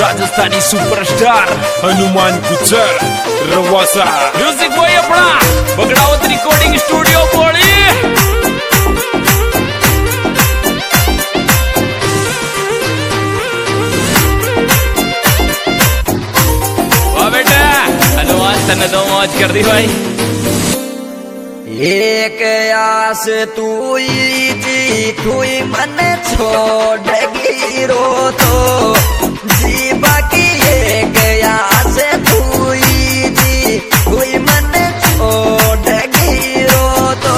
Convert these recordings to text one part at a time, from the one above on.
Rajasthani superstar Hanuman Gujjar रवासा music boy अपना Bagdawat recording studio बोली। वाह बेटा हनुमान तने तो मौज कर दी भाई। एक आस तू जी मन छोड़गी रो तो जी बाकी एक आस तू जी मन छोड़गी रो तो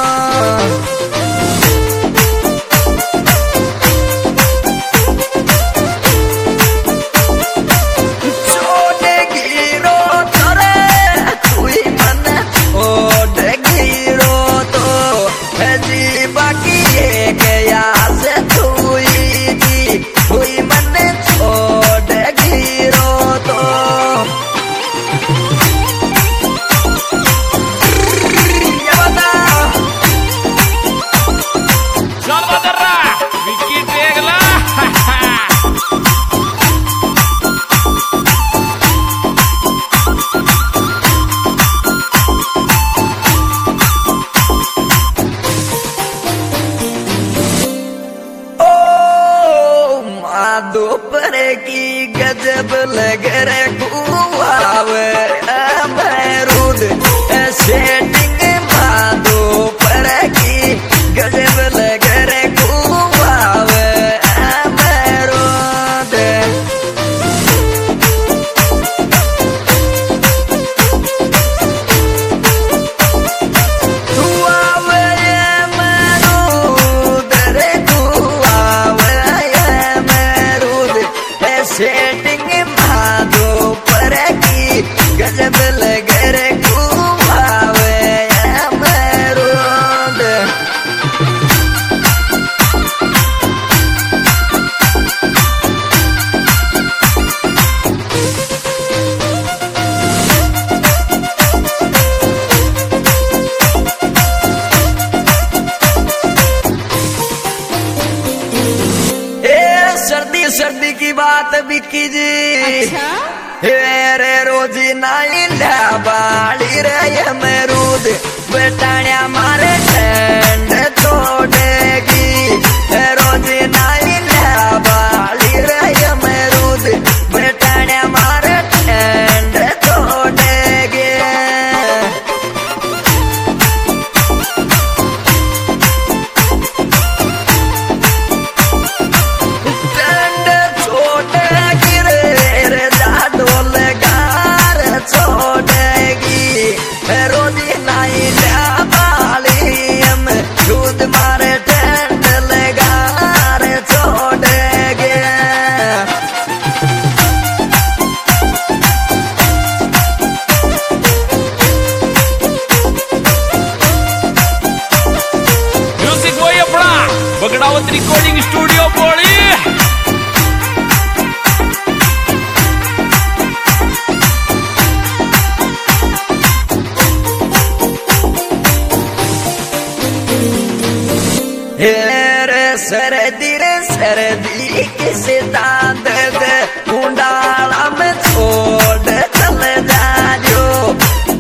दोपहर की गजब लग रे गुआवे अमरूद सेटिंग दोपहर की गजब लग रे गुआवे अमरूद गुआवे अमरूद रे गुआवे सेटिंग दोपहर की गजब लग रे घुमावे अमरूद। सर्दी सर्दी की बात बिकी जी रे रोजी नाई बाड़ी रे अमरूद बेटाण्या मारे ठंड छोड़ेगी रोजी नाई बाड़ी रे अमरूद बेटाण्या मारे ठंड छोड़ेगी। रोजी नाई बालियम दूध मारे ठंड लगार छोड़ेगे। म्यूजिक बॉय अपना बगड़ावत रिकॉर्डिंग स्टूडियो बोली। सर्दी किस दांत कुंडाला में छोड़ चल जाओ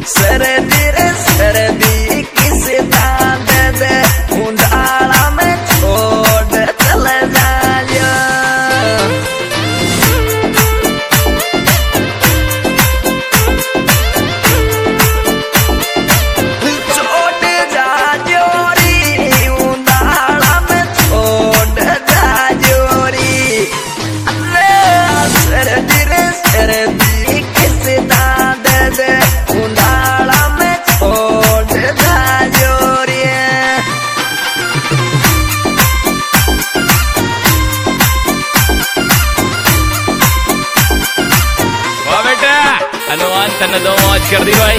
सर्दी किस दांत कुंडाला में छोड़ चल जाओ। हनुमान तने तो मौज कर दी भाई।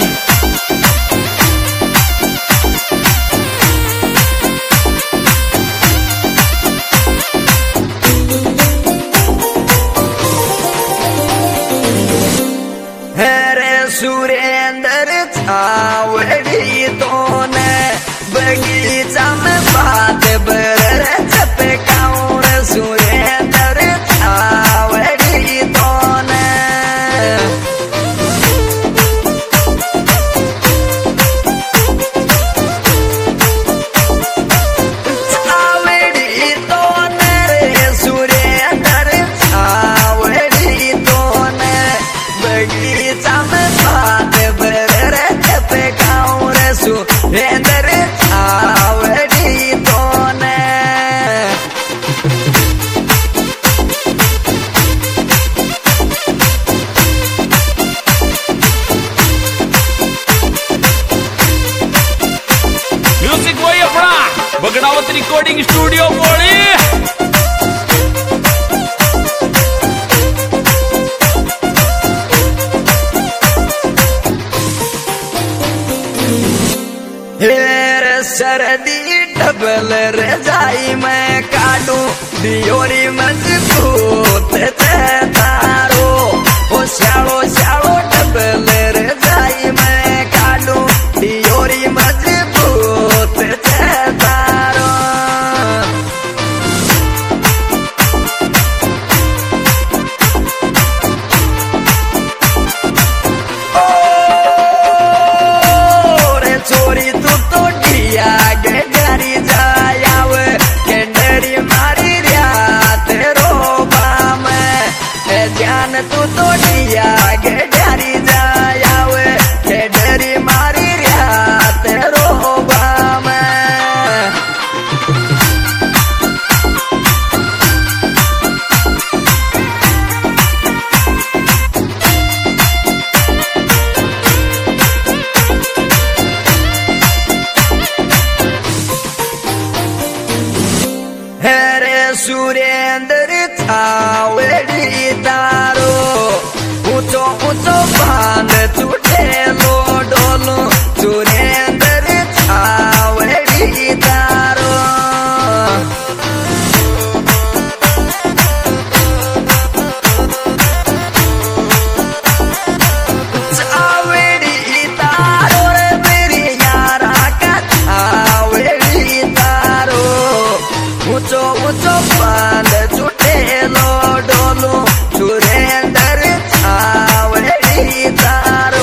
सुरेंद्र छावड़ी तो ने बगीचा में बात बर छपकाऊं सुरेंद्र छावड़ी तो जाई मैं काटू दियोरी मजबूत ते तारो ओ श्यालो श्यालो डबले रे जाई मैं काटू दियोरी मजबूत ते तारो छोरी तू तो डिया गडरी जायाव केंडरी मारी रिया तेरो बाम ध्यान तू तो डिया गडरी जायाव केंडरी मारी रिया तेरो बाम सुरेंद्र छावड़ी तारो ऊंचो ऊंचो बांध चुटेलो डोलो सुरेंद्र छावड़ी तारो छावड़ी तारो रे मेरी यारा का छावड़ी तारो ऊंचो ऊंचो बांध चुटेलो डोलो सुरेंद्र छावड़ी तारो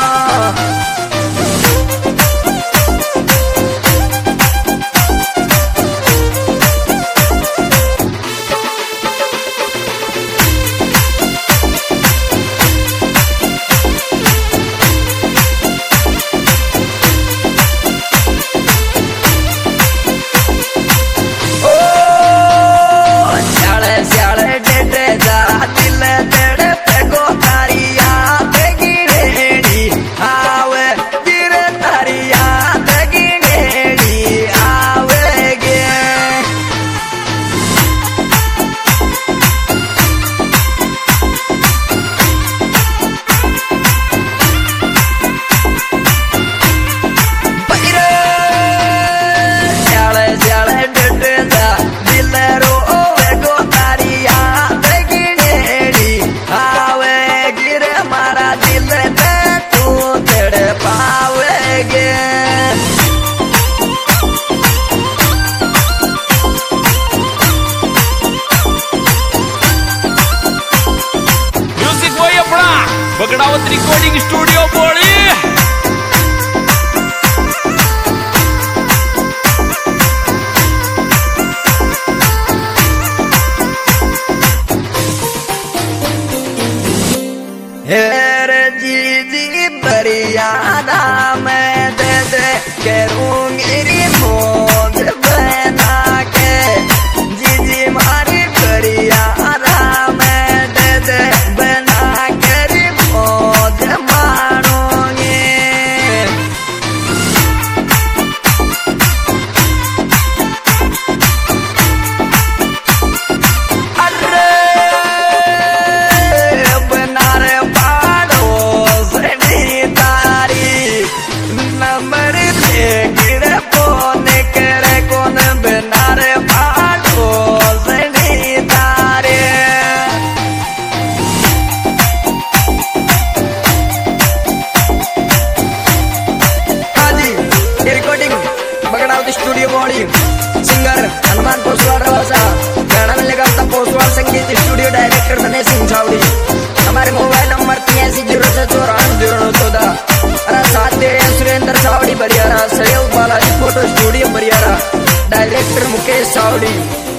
बगड़ावत रिकॉर्डिंग स्टूडियो बोली हेर जी बरियादा मैं दे दे करूंगी री मोद बना के जी मारी बरियादा मैं दे दे बना के री मोद मानोगे स्टूडियो बॉडी सिंगर हनुमान पोसवाल रवासा गाना में लगा पोसवाल संगीत स्टूडियो डायरेक्टर धनेश सिंह छावड़ी हमारे मोबाइल नंबर 83048414 सुरेंद्र छावड़ी बरियारा सहयोग Balaji photo studio Bariyara director Mukesh छावड़ी।